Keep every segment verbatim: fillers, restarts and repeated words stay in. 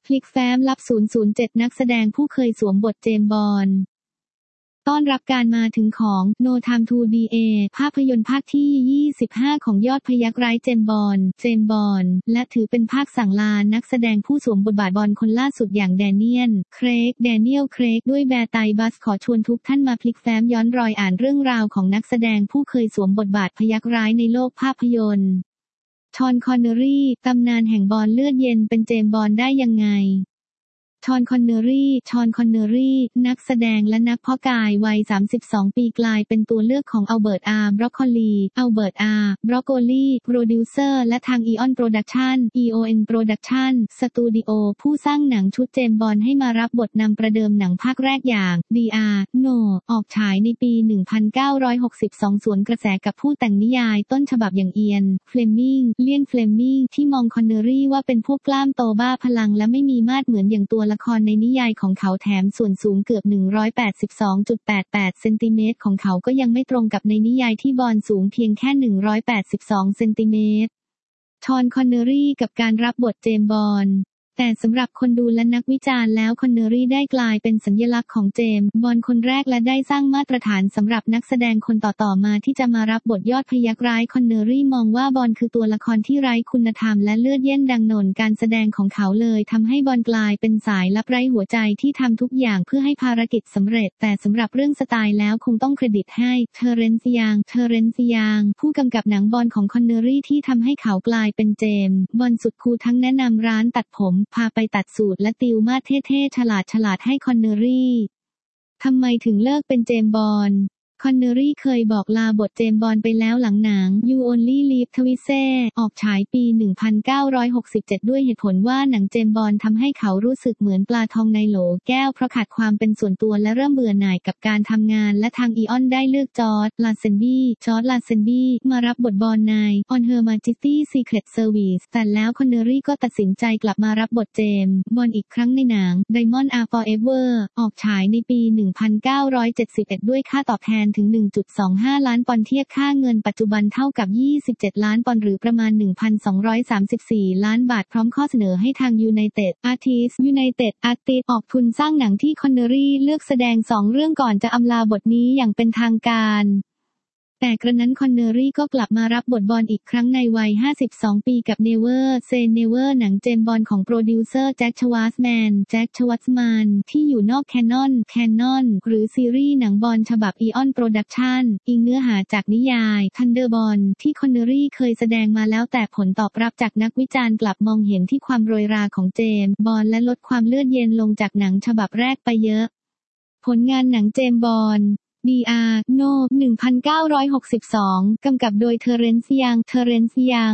พลิกแฟ้มลับ ศูนย์ ศูนย์ เจ็ด นักแสดงผู้เคยสวมบทเจมส์บอนด์ต้อนรับการมาถึงของ No Time to ดี เอ ภาพยนตร์ภาคที่ ยี่สิบห้า ของยอดพยัคฆ์ร้ายเจมส์บอนด์ เจมส์บอนด์ และถือเป็นภาคสั่งลานักแสดงผู้สวมบทบาทบอนด์คนล่าสุดอย่างแดเนียล เครก แดเนียล เครก ด้วยแบร์ไตบัสขอชวนทุกท่านมาพลิกแฟ้มย้อนรอยอ่านเรื่องราวของนักแสดงผู้เคยสวมบทบาทพยัคฆ์ร้ายในโลกภาพยนตร์ ชอน คอนเนอรีตำนานแห่งบอนด์เลือดเย็นเป็นเจมส์บอนด์ได้ยังไงชอน คอนเนอรีชอน คอนเนอรีนักแสดงและนักเพาะกายวัย สามสิบสอง ปีกลายเป็นตัวเลือกของอัลเบิร์ต อาร์ บรอกโคลี อัลเบิร์ต อาร์ บรอกโคลี โปรดิวเซอร์และทาง อี ออน Production อี โอ เอ็น Production สตูดิโอผู้สร้างหนังชุดเจมส์บอนด์ให้มารับบทนำประเดิมหนังภาคแรกอย่าง ดี อาร์ No ออกฉายในปี หนึ่งพันเก้าร้อยหกสิบสอง สวนกระแสกับผู้แต่งนิยายต้นฉบับอย่างเอียน เฟลมิง เลียน เฟลมิงที่มองคอนเนอรีว่าเป็นพวกกล้ามโตบ้าพลังและไม่มีมาดเหมือนอย่างตัวละครในนิยายของเขาแถมส่วนสูงเกือบ หนึ่งร้อยแปดสิบสองจุดแปดแปด เซนติเมตรของเขาก็ยังไม่ตรงกับในนิยายที่บอนด์สูงเพียงแค่ หนึ่งร้อยแปดสิบสอง เซนติเมตรชอน คอนเนอรีกับการรับบทเจมส์บอนด์แต่สำหรับคนดูและนักวิจารณ์แล้วคอนเนอรีได้กลายเป็นสัญลักษณ์ของเจมส์บอนด์คนแรกและได้สร้างมาตรฐานสำหรับนักแสดงคนต่อๆมาที่จะมารับบทยอดพยัคฆ์ร้ายคอนเนอรีมองว่าบอนด์คือตัวละครที่ไร้คุณธรรมและเลือดเย็นดังโหน่นการแสดงของเขาเลยทำให้บอนด์กลายเป็นสายลับไร้หัวใจที่ทำทุกอย่างเพื่อให้ภารกิจสำเร็จแต่สำหรับเรื่องสไตล์แล้วคงต้องเครดิตให้เทอเรนซ์ยังเทอเรนซ์ยังผู้กำกับหนังบอนด์ของคอนเนอรีที่ทำให้เขากลายเป็นเจมส์บอนด์สุดคูลทั้งแนะนำร้านตัดผมพาไปตัดสูตรและติวมาเท่ๆฉลาดๆให้คอนเนอรีทำไมถึงเลิกเป็นเจมส์บอนด์คอนเนอรีเคยบอกลาบทเจมส์บอนด์ไปแล้วหลังหนัง You Only Live Twice ออกฉายปี หนึ่งพันเก้าร้อยหกสิบเจ็ด ด้วยเหตุผลว่าหนังเจมส์บอนด์ทำให้เขารู้สึกเหมือนปลาทองในโหลแก้วเพราะขาดความเป็นส่วนตัวและเริ่มเบื่อหน่ายกับการทำงานและทางอีออนได้เลือกจอร์จ ลาเซนบี้จอร์จ ลาเซนบี้มารับบทบอนด์ใน On Her Majesty's Secret Service แต่แล้วคอนเนอรีก็ตัดสินใจกลับมารับบทเจมส์บอนด์อีกครั้งในหนัง Diamonds Are Forever ออกฉายในปี หนึ่งพันเก้าร้อยเจ็ดสิบเอ็ด ด้วยค่าตอบแทนถึง หนึ่งจุดสองห้า ล้านปอนด์เทียบค่าเงินปัจจุบันเท่ากับ ยี่สิบเจ็ด ล้านปอนด์หรือประมาณ หนึ่งพันสองร้อยสามสิบสี่ ล้านบาทพร้อมข้อเสนอให้ทาง United Artists United Artists ออกทุนสร้างหนังที่คอนเนอรีเลือกแสดงสองเรื่องก่อนจะอำลาบทนี้อย่างเป็นทางการแต่กระนั้นคอนเนอรีก็กลับมารับบทบอนด์อีกครั้งในวัย ห้าสิบสอง ปีกับ Never Say Never หนังเจมส์บอนด์ของโปรดิวเซอร์แจ็ค ชวาร์ซแมน แจ็ค ชวาร์ซแมนที่อยู่นอกแคนนอน แคนนอน หรือซีรีส์หนังบอนด์ฉบับ อี ออน Production อิงเนื้อหาจากนิยาย Thunderbond ที่คอนเนอรีเคยแสดงมาแล้วแต่ผลตอบรับจากนักวิจารณ์กลับมองเห็นที่ความโรยราของเจมส์บอนด์และลดความเลือดเย็นลงจากหนังฉบับแรกไปเยอะผลงานหนังเจมส์บอนด์ดี อาร์ No หนึ่งพันเก้าร้อยหกสิบสอง กำกับโดยเทอเรนซ์ยังเทอเรนซ์ยัง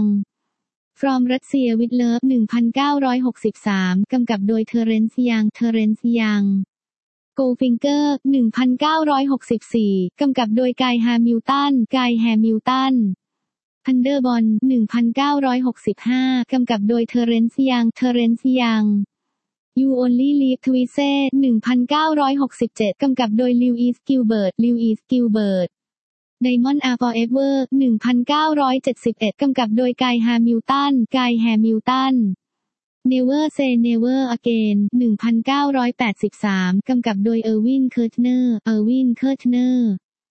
From Russia with Love หนึ่งพันเก้าร้อยหกสิบสาม กำกับโดยเทอเรนซ์ยังเทอเรนซ์ยัง Goldfinger หนึ่งพันเก้าร้อยหกสิบสี่ กำกับโดยกาย แฮมิลตันกาย แฮมิลตัน Thunderbond หนึ่งพันเก้าร้อยหกสิบห้า กำกับโดยเทอเรนซ์ยังเทอเรนซ์ยัง You Only Live Twice หนึ่งพันเก้าร้อยหกสิบเจ็ด กำกับโดยลิวอิส กิลเบิร์ตลิวอิส กิลเบิร์ต Diamonds Are Forever หนึ่งพันเก้าร้อยเจ็ดสิบเอ็ด กำกับโดยกาย แฮมิลตันกาย แฮมิลตัน Never Say Never Again หนึ่งพันเก้าร้อยแปดสิบสาม กำกับโดยเออร์วิน เคิร์ทเนอร์เออร์วิน เคิร์ทเนอร์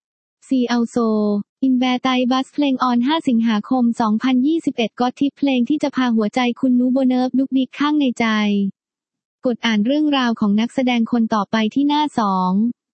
See Also In Bear Thai Bus เพลงออน ห้า สิงหาคม สองพันยี่สิบเอ็ด ก็ทิปเพลงที่จะพาหัวใจคุณนูโบเนิร์ฟดุกดิกข้างในใจกดอ่านเรื่องราวของนักแสดงคนต่อไปที่หน้าสอง